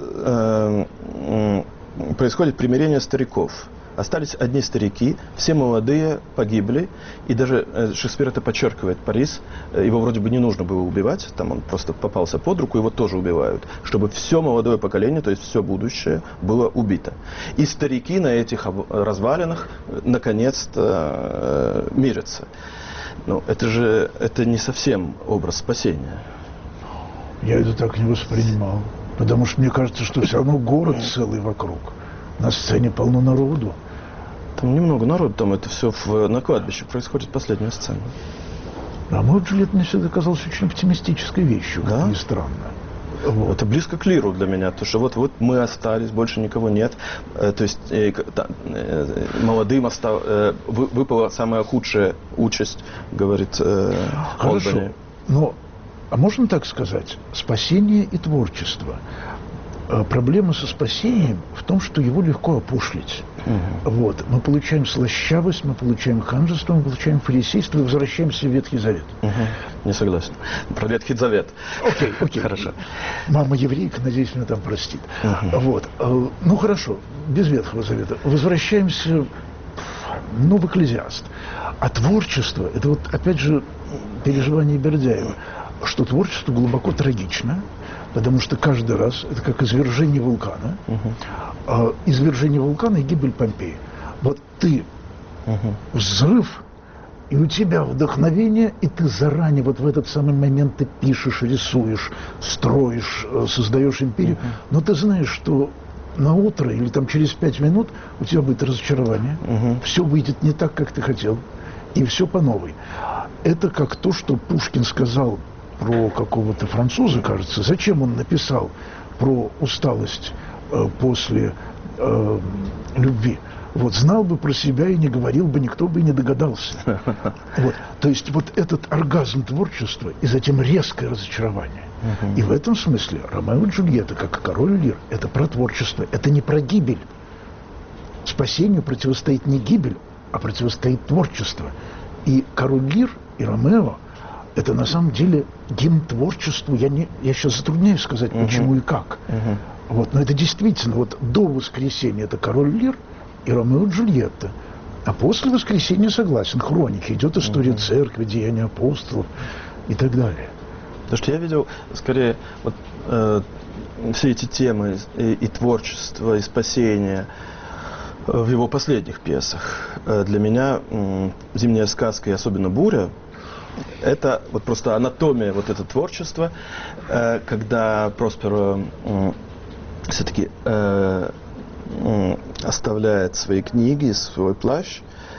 происходит примирение стариков. Остались одни старики, все молодые погибли, и даже Шекспир это подчеркивает, Парис, его вроде бы не нужно было убивать, там он просто попался под руку, его тоже убивают, чтобы все молодое поколение, то есть все будущее, было убито. И старики на этих развалинах наконец-то мирятся. Ну, это же это не совсем образ спасения.
Я это так не воспринимал, потому что мне кажется, что все равно город целый вокруг. На сцене полно народу.
Там немного народу, там это все в, на кладбище происходит, последняя сцена.
А мой Джульетта мне всегда казалась очень оптимистической вещью, как
да?
ни странно.
Вот. Это близко к лиру для меня, потому что вот, вот мы остались, больше никого нет. Э, то есть э, э, молодым остав, э, вы, выпала самая худшая участь, говорит э,
Хорошо,
Олбани.
Но, а можно так сказать, спасение и творчество. Проблема со спасением в том, что его легко опошлить. Угу. Вот. Мы получаем слащавость, мы получаем ханжество, мы получаем фарисейство и возвращаемся в Ветхий Завет.
Угу. Не согласен. Про Ветхий Завет.
Окей, окей. Хорошо. Мама еврейка, надеюсь, меня там простит. Угу. Вот. Ну хорошо, без Ветхого Завета. Возвращаемся, ну, в Экклезиаст. А творчество, это вот опять же переживание Бердяева, что творчество глубоко трагично. Потому что каждый раз это как извержение вулкана. Uh-huh. а, извержение вулкана и гибель Помпеи. Вот ты uh-huh. взрыв, и у тебя вдохновение, и ты заранее вот в этот самый момент ты пишешь, рисуешь, строишь, создаешь империю. Uh-huh. Но ты знаешь, что на утро или там через пять минут у тебя будет разочарование. Uh-huh. Все выйдет не так, как ты хотел. И все по новой. Это как то, что Пушкин сказал про какого-то француза, кажется. Зачем он написал про усталость э, после э, любви? Вот, знал бы про себя и не говорил бы, никто бы и не догадался. Вот. То есть вот этот оргазм творчества и затем резкое разочарование. Uh-huh. И в этом смысле Ромео и Джульетта, как король Лир, это про творчество, это не про гибель. Спасению противостоит не гибель, а противостоит творчество. И король Лир, и Ромео это на самом деле гимн творчеству. Я, не, я сейчас затрудняюсь сказать, uh-huh. почему и как. Uh-huh. Вот, но это действительно, вот до воскресения это король Лир и Ромео и Джульетта. А после воскресения, согласен, хроники. Идет история uh-huh. церкви, деяния апостолов и так далее.
Потому что я видел, скорее, вот, э, все эти темы и, и творчество, и спасение в его последних пьесах. Э, для меня э, «Зимняя сказка» и особенно «Буря» это вот просто анатомия вот это творчество, э, когда Просперо э, все-таки э, э, оставляет свои книги, свой плащ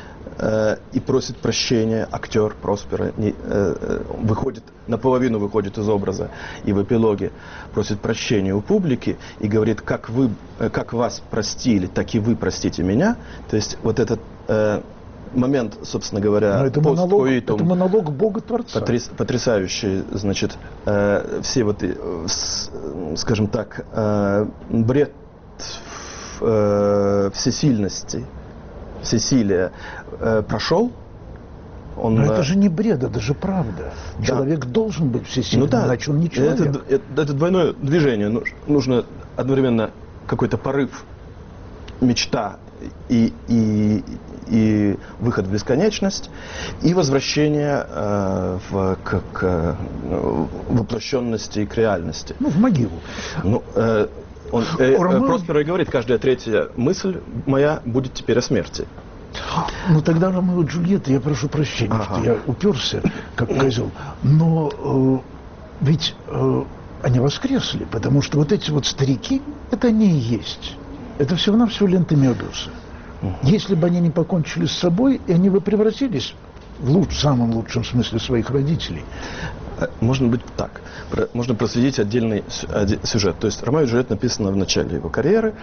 э, и просит прощения. Актер Просперо не, э, выходит, наполовину выходит из образа и в эпилоге просит прощения у публики и говорит, как, вы, как вас простили, так и вы простите меня. То есть вот этот э, момент, собственно говоря,
это монолог, это монолог Бога-творца.
Потряс, потрясающий, значит, э, все вот, э, с, скажем так, э, бред э, всесильности, всесилия э, прошел. Он,
Но это же не бред, это же правда.
Да.
Человек должен быть всесильным,
ну, да,
иначе он не человек.
Это, это, это двойное движение. Нужно одновременно какой-то порыв, мечта и, и, и выход в бесконечность, и возвращение э, в, к, к воплощенности и к реальности.
Ну, в могилу.
Ну, э, он, э,
Ромео...
Просперо и говорит, каждая третья мысль моя будет теперь о смерти.
Ну тогда Ромео и Джульетта, я прошу прощения, ага. что я уперся, как козел, но э, ведь э, они воскресли, потому что вот эти вот старики, это они и есть. Это всего-навсего ленты Мёбиуса. Uh-huh. Если бы они не покончили с собой, и они бы превратились в, луч, в самом лучшем смысле своих родителей.
Можно быть так. Можно проследить отдельный сюжет. То есть Ромео и Джульетта написано в начале его карьеры.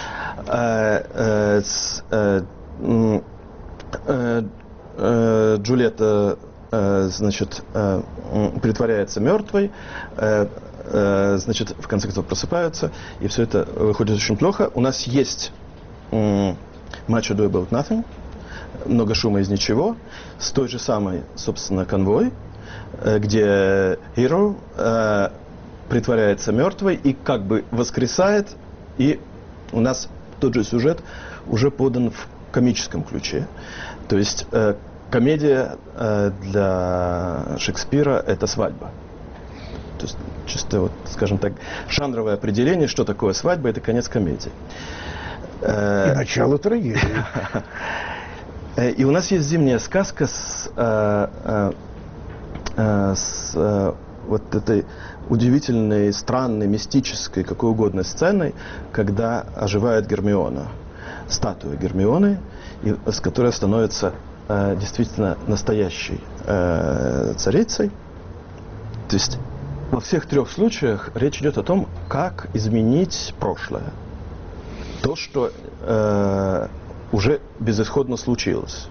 Джульетта, значит, притворяется мертвой, значит, в конце концов просыпаются, и все это выходит очень плохо. У нас есть Much Ado About Nothing, много шума из ничего, с той же самой, собственно, конвой, где Hero э, притворяется мертвой и как бы воскресает, и у нас тот же сюжет уже подан в комическом ключе. То есть э, комедия э, для Шекспира – это свадьба. То есть чисто, вот, скажем так, жанровое определение, что такое свадьба – это конец комедии.
И начало трагедии.
И у нас есть зимняя сказка с, э, э, с э, вот этой удивительной, странной, мистической, какой угодно сценой, когда оживает Гермиона, статуя Гермионы, и, с которой становится э, действительно настоящей э, царицей. То есть во всех трех случаях речь идет о том, как изменить прошлое. То, что э, уже безысходно случилось.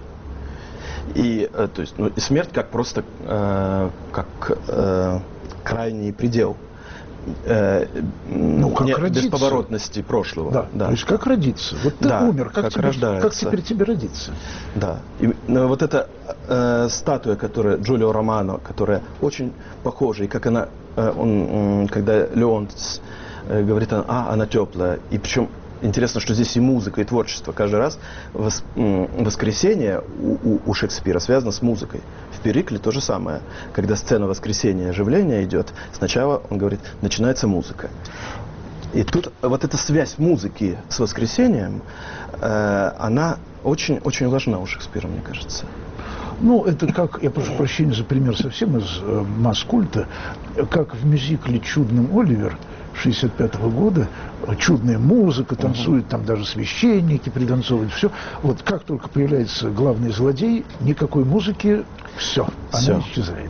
И, э, то есть, ну, и смерть как просто э, как э, крайний предел э,
ну, как
не,
родиться.
Бесповоротности прошлого.
Да,
да.
То есть как родиться. Вот ты
да,
умер, как,
как,
тебе, как теперь тебе родиться?
Да. И ну, вот эта э, статуя, которая Джулио Романо, которая очень похожа, и как она, э, он, э, когда Леонтис э, говорит, а, она теплая, и причем интересно, что здесь и музыка, и творчество. Каждый раз вос, воскресенье у, у, у Шекспира связано с музыкой. В Перикле то же самое. Когда сцена воскресения, оживления идет, сначала, он говорит, начинается музыка. И тут вот эта связь музыки с воскресением, э, она очень-очень важна у Шекспира, мне кажется.
Ну, это как, я прошу прощения за пример совсем из э, масс-культа, как в мюзикле «Чудным Оливер» шестьдесят пятого года, чудная музыка, танцуют там даже священники, пританцовывают, все. Вот как только появляется главный злодей, никакой музыки, все, она исчезает.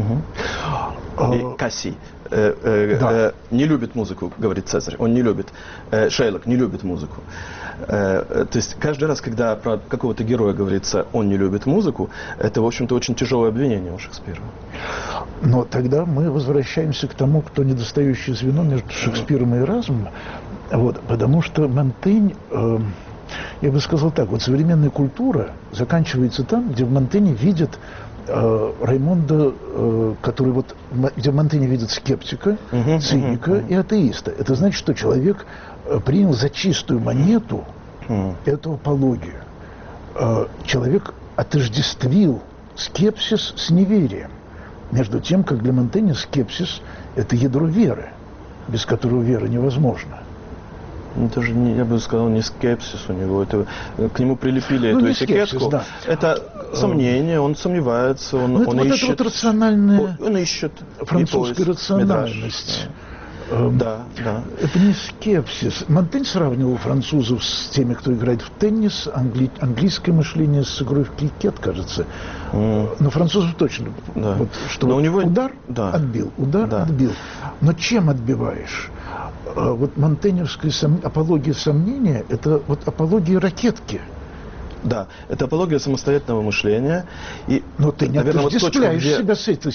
Угу. И Кассий э, э, да. э, не любит музыку, говорит Цезарь, он не любит. Э, Шейлок не любит музыку. Э, то есть каждый раз, когда про какого-то героя говорится, он не любит музыку, это, в общем-то, очень тяжелое обвинение у Шекспира.
Но тогда мы возвращаемся к тому, кто недостающее звено между Шекспиром и Эразмом, вот, потому что Монтень, э, я бы сказал так, вот современная культура заканчивается там, где в Монтене видят э, Раймонда, э, который вот, где в Монтене видят скептика, uh-huh, циника uh-huh, uh-huh. и атеиста. Это значит, что человек э, принял за чистую монету uh-huh. эту апологию. Э, человек отождествил скепсис с неверием. Между тем, как для Монтэня скепсис – это ядро веры, без которого вера невозможна.
Это же, не, я бы сказал, не скепсис у него, это, к нему прилепили ну, эту этикетку. Скепсис, да. Это сомнение, он сомневается, он, он
вот
ищет.
Это вот рациональная
он ищет
французская рациональность.
Да, да.
Это не скепсис. Монтень сравнивал французов с теми, кто играет в теннис, англи... английское мышление с игрой в крикет, кажется. Mm. Но французов точно.
Да.
Вот, что
Но
вот
у него...
удар
да.
отбил, удар
да.
отбил. Но чем отбиваешь? Вот монтеневская сом... апология сомнения – это вот апология ракетки.
Да, это апология самостоятельного мышления. И,
но ты не
наверное,
отождествляешь
вот где...
себя с этой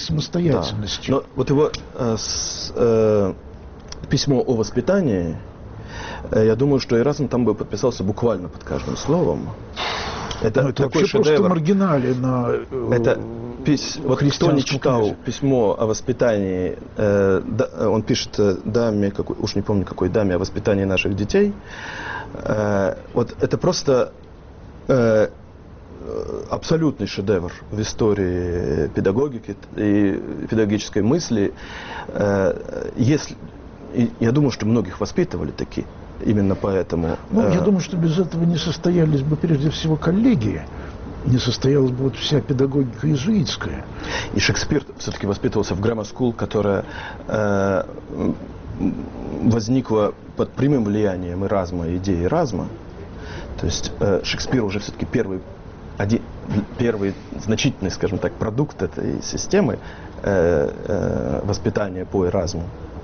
самостоятельностью.
Да. Но вот его э, с, э, письмо о воспитании, Я думаю, что Эразм там бы подписался буквально под каждым словом. Это,
ну, это
такой
вообще
шедевр.
Просто маргиналина.
Это пись... вот кто не читал князя. Письмо о воспитании, э, да, он пишет даме, какой, уж не помню какой даме, о воспитании наших детей. Э, вот это просто э, абсолютный шедевр в истории педагогики и педагогической мысли. Э, если, и я думаю, что многих воспитывали такие. Именно поэтому...
Ну,
э...
я думаю, что без этого не состоялись бы прежде всего коллегии, не состоялась бы вот вся педагогика иезуитская.
И Шекспир все-таки воспитывался в Grammar School, которая э, возникла под прямым влиянием Эразма, идеи Эразма. То есть э, Шекспир уже все-таки первый, один, первый значительный, скажем так, продукт этой системы э, э, воспитания по Эразму.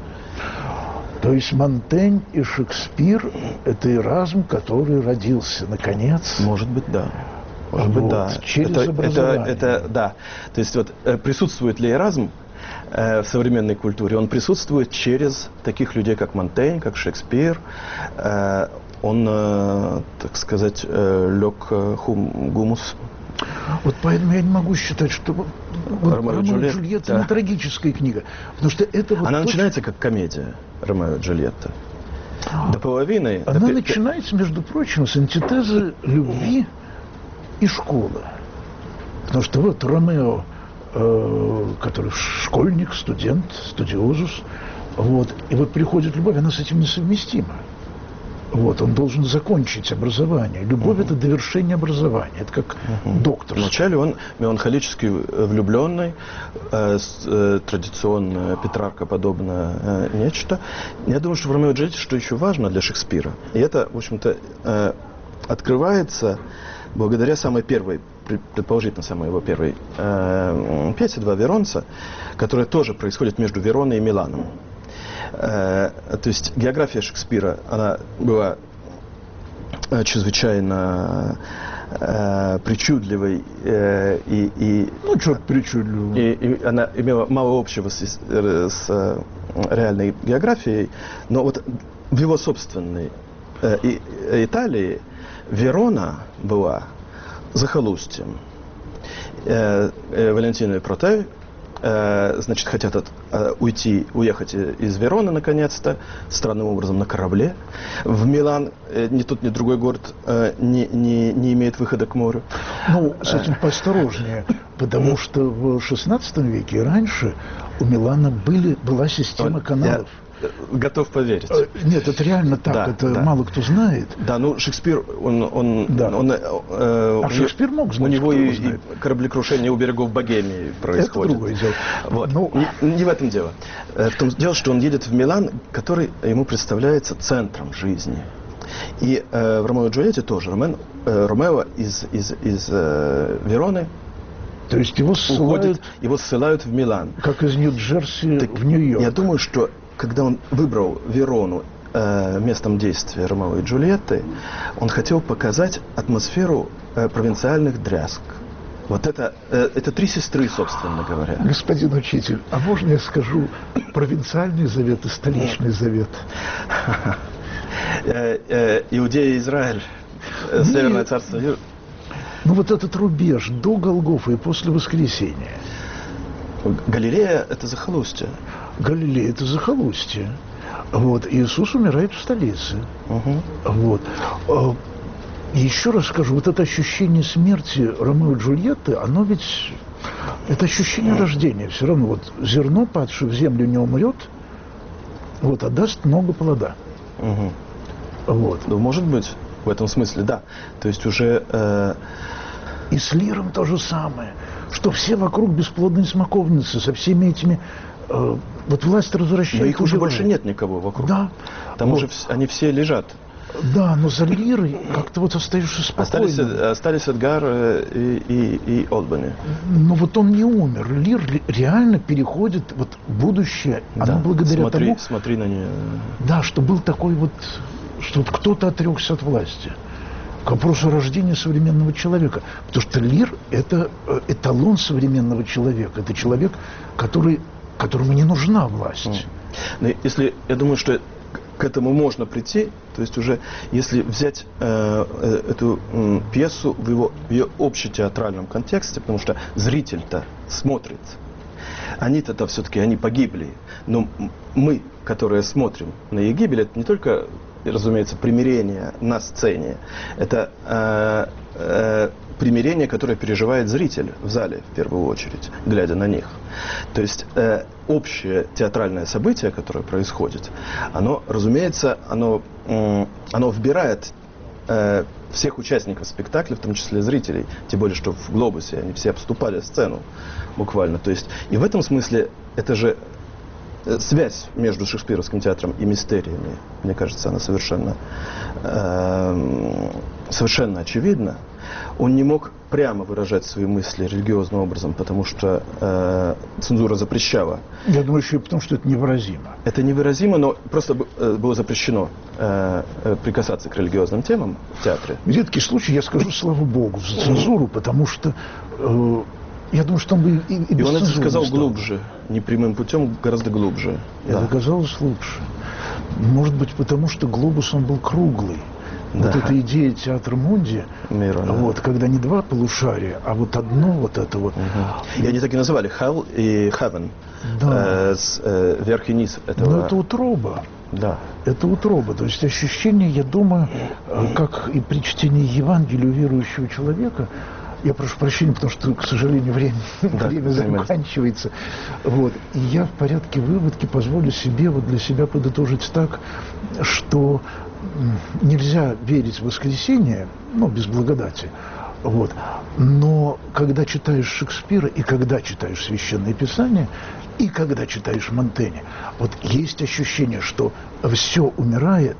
То есть Монтень и Шекспир – это Эразм, который родился, наконец.
Может быть, да. Может
вот,
быть, да.
Через
это,
образование.
Это, это, да. То есть вот присутствует ли Эразм э, в современной культуре? Он присутствует через таких людей, как Монтень, как Шекспир. Э, он, э, так сказать, э, лег хум, гумус.
Вот поэтому я не могу считать, что вот,
Ромео и Джульетта,
Джульетта не трагическая книга. Потому что это вот
Она
точно...
начинается как комедия Ромео и Джульетта. До половины.
Она
до...
начинается, между прочим, с антитезы любви и школы. Потому что вот Ромео, э, который школьник, студент, студиозус, вот, и вот приходит любовь, она с этим несовместима. Вот, он должен закончить образование. Любовь uh-huh. – это довершение образования. Это как uh-huh. доктор.
Вначале он меланхолически влюбленный, э, э, традиционно Петрарка-подобное э, нечто. Я думаю, что в Ромео и Джульетте, что еще важно для Шекспира, и это, в общем-то, э, открывается благодаря самой первой, предположительно, самой его первой э, пьесе «Два Веронца», которая тоже происходит между Вероной и Миланом. Э, то есть география Шекспира, она была э, чрезвычайно э, причудливой э, и, и,
ну, что причудливого.
И, и она имела мало общего с, с э, реальной географией, но вот в его собственной э, и, Италии Верона была захолустьем. Э, э, Валентино и Протей значит, хотят от, uh, уйти, уехать из Вероны, наконец-то, странным образом на корабле. В Милан э, ни тот, ни другой город э, не, не, не имеет выхода к морю.
Ну, с этим поосторожнее, потому что в шестнадцатом веке и раньше у Милана были, была система каналов.
Я готов поверить.
Нет, это реально так, да, это да. мало кто знает.
Да, ну Шекспир, он... он,
да.
он э,
а Шекспир мог знать,
у него и, и кораблекрушение у берегов Богемии происходит.
Это другое дело.
Вот. Ну, не, не в этом дело. В том дело, что он едет в Милан, который ему представляется центром жизни. И э, в Ромео и Джульетте тоже. Ромен, э, Ромео из, из, из э, Вероны
То есть его ссылают,
уходит, его ссылают в Милан.
Как из Нью-Джерси так, в Нью-Йорк.
Я думаю, что когда он выбрал Верону э, местом действия Ромео и Джульетты, он хотел показать атмосферу э, провинциальных дрязг. Вот это, э, это три сестры, собственно говоря.
Господин учитель, а можно я скажу провинциальный завет и столичный завет?
Иудея и Израиль, Северное царство.
Ну вот этот рубеж до Голгофы и после воскресения.
Галилея – это захолустье.
Галилея – это захолустье. Вот. Иисус умирает в столице.
Угу.
Вот. Еще раз скажу, вот это ощущение смерти Ромео и Джульетты, оно ведь, это ощущение рождения. Все равно вот зерно, падшее в землю, не умрет, вот, а даст много плода.
Угу.
Вот.
Ну, может быть, в этом смысле, да. То есть уже... Э...
И с Лиром то же самое, что все вокруг бесплодные смоковницы со всеми этими... Э, вот власть развращает.
Но их уже больше нет никого вокруг.
Да.
Там
вот.
уже они все лежат.
Да, но за Лирой как-то вот остаешься спокойно.
Остались, остались Эдгар и, и, и Олбани.
Но вот он не умер. Лир реально переходит вот будущее, да. Оно благодаря
смотри,
тому...
Смотри на нее.
Да, что был такой вот... Что вот кто-то отрекся от власти. К вопросу рождения современного человека. Потому что Лир – это эталон современного человека. Это человек, который, которому не нужна власть.
Но если, я думаю, что к этому можно прийти, то есть уже если взять э, эту э, пьесу в, его, в ее общетеатральном контексте, потому что зритель-то смотрит, они-то все-таки, они погибли, но мы, которые смотрим на их гибель, это не только, разумеется, примирение на сцене, это э, э, примирение, которое переживает зритель в зале, в первую очередь, глядя на них. То есть э, общее театральное событие, которое происходит, оно, разумеется, оно, э, оно вбирает э, всех участников спектакля, в том числе зрителей, тем более, что в «Глобусе» они все обступали сцену буквально. То есть, и в этом смысле это же связь между шекспировским театром и мистериями, мне кажется, она совершенно, э, совершенно очевидна. Он не мог прямо выражать свои мысли религиозным образом, потому что э, цензура запрещала.
Я думаю, еще и потому, что это невыразимо.
Это невыразимо, но просто было запрещено э, прикасаться к религиозным темам в театре.
В редкий случай я скажу слава Богу за цензуру, потому что э, я думаю, что он бы и, и,
и он это сказал
стал.
глубже, не прямым путем, гораздо глубже.
Это
да.
оказалось лучше. Может быть, потому что глобус, он был круглый. Да. Вот эта идея театра Мунди,
Мира, да.
вот, когда не два полушария, а вот одно вот это вот.
Угу. И они так и называли Hell и Heaven.
Да.
Э, с, э, верх и низ этого.
Но это утроба.
Да.
Это утроба. То есть ощущение, я думаю, как и при чтении Евангелия у верующего человека. Я прошу прощения, потому что, к сожалению, время, да, время заканчивается. Вот. И я в порядке выводки позволю себе, вот для себя подытожить так, что нельзя верить в воскресение, ну, без благодати. Вот. Но когда читаешь Шекспира, и когда читаешь Священное Писание, и когда читаешь Монтэня, вот есть ощущение, что все умирает,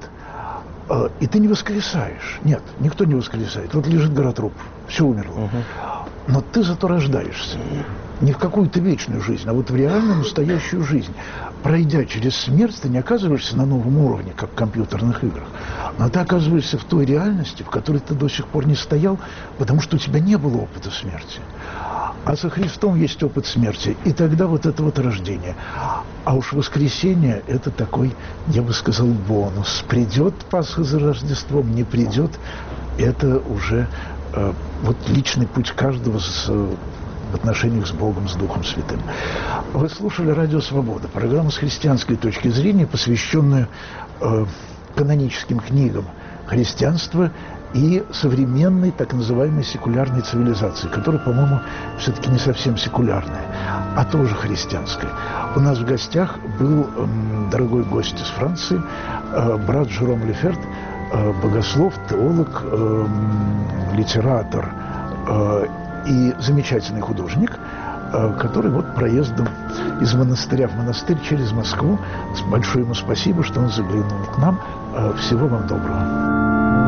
и ты не воскресаешь. Нет, никто не воскресает. Вот лежит гора трупов, все умерло. Угу. Но ты зато рождаешься. Не в какую-то вечную жизнь, а вот в реальную настоящую жизнь. Пройдя через смерть, ты не оказываешься на новом уровне, как в компьютерных играх. Но ты оказываешься в той реальности, в которой ты до сих пор не стоял, потому что у тебя не было опыта смерти. А со Христом есть опыт смерти. И тогда вот это вот рождение. А уж воскресенье – это такой, я бы сказал, бонус. Придет Пасха за Рождеством, не придет – это уже э, вот личный путь каждого с, в отношениях с Богом, с Духом Святым. Вы слушали «Радио Свобода», программу с христианской точки зрения, посвященную э, каноническим книгам христианства и современной, так называемой, секулярной цивилизации, которая, по-моему, все-таки не совсем секулярная, а тоже христианская. У нас в гостях был э, дорогой гость из Франции, э, брат Жером Леферт, э, богослов, теолог, э, литератор э, и замечательный художник, э, который вот проездом из монастыря в монастырь через Москву. Большое ему спасибо, что он заглянул к нам. Э, всего вам доброго.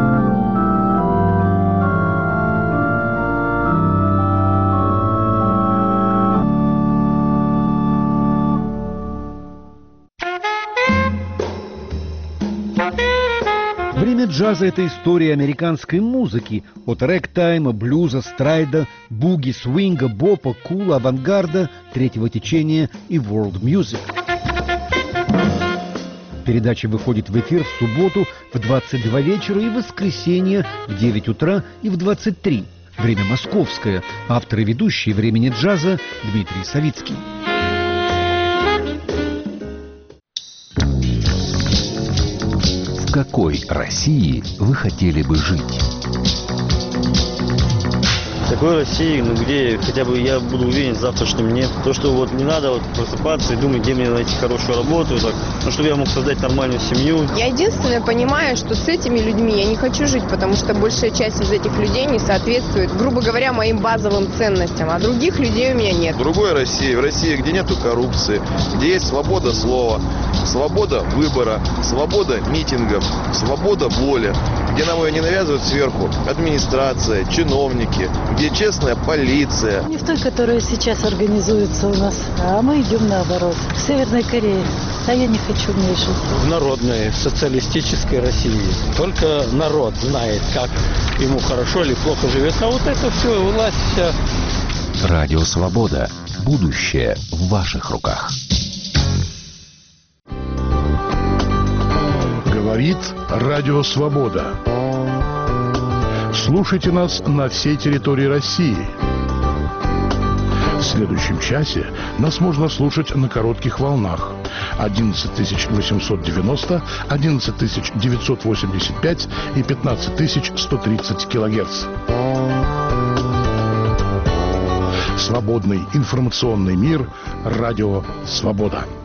Время джаза – это история американской музыки. От рэг-тайма, блюза, страйда, буги, свинга, бопа, кула, авангарда, третьего течения и world music. Передача выходит в эфир в субботу в двадцать два вечера и в воскресенье в девять утра и в двадцать три. Время московское. Автор и ведущий «Времени джаза» Дмитрий Савицкий.
В какой России вы хотели бы жить?
В такой России, ну где хотя бы я буду уверен в завтрашнем дне. То, что вот не надо вот просыпаться и думать, где мне найти хорошую работу, так, ну, чтобы я мог создать нормальную семью.
Я единственное понимаю, что с этими людьми я не хочу жить, потому что большая часть из этих людей не соответствует, грубо говоря, моим базовым ценностям, а других людей у меня нет.
В другой России, в России, где нету коррупции, где есть свобода слова, свобода выбора, свобода митингов, свобода воли, где нам ее не навязывают сверху администрация, чиновники, где честная полиция.
Не в той, которая сейчас организуется у нас, а мы идем наоборот. В Северной Корее. А я не хочу в ней жить.
В народной социалистической России. Только народ знает, как ему хорошо или плохо живет. А вот это все, власть вся.
Радио Свобода. Будущее в ваших руках.
Говорит Радио Свобода. Слушайте нас на всей территории России. В следующем часе нас можно слушать на коротких волнах одиннадцать тысяч восемьсот девяносто, одиннадцать тысяч девятьсот восемьдесят пять и пятнадцать тысяч сто тридцать килогерц. Свободный информационный мир. Радио Свобода.